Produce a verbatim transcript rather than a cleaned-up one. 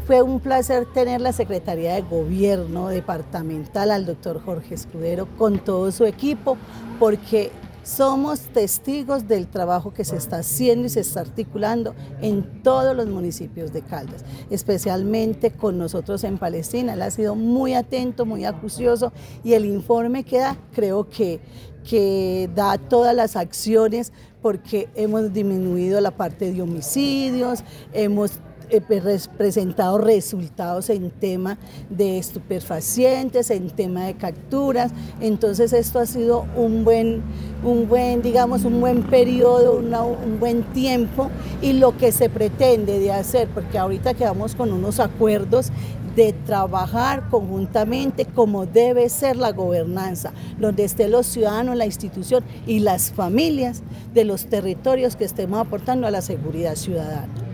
Fue un placer tener la Secretaría de Gobierno departamental, al doctor Jorge Escudero, con todo su equipo, porque somos testigos del trabajo que se está haciendo y se está articulando en todos los municipios de Caldas, especialmente con nosotros en Palestina. Él ha sido muy atento, muy acucioso, y el informe que da, creo que, que da todas las acciones, porque hemos disminuido la parte de homicidios, hemos Eh, presentado resultados en tema de estupefacientes, en tema de capturas. Entonces esto ha sido un buen, un buen digamos, un buen periodo, una, un buen tiempo, y lo que se pretende de hacer, porque ahorita quedamos con unos acuerdos de trabajar conjuntamente como debe ser la gobernanza, donde estén los ciudadanos, la institución y las familias de los territorios que estemos aportando a la seguridad ciudadana.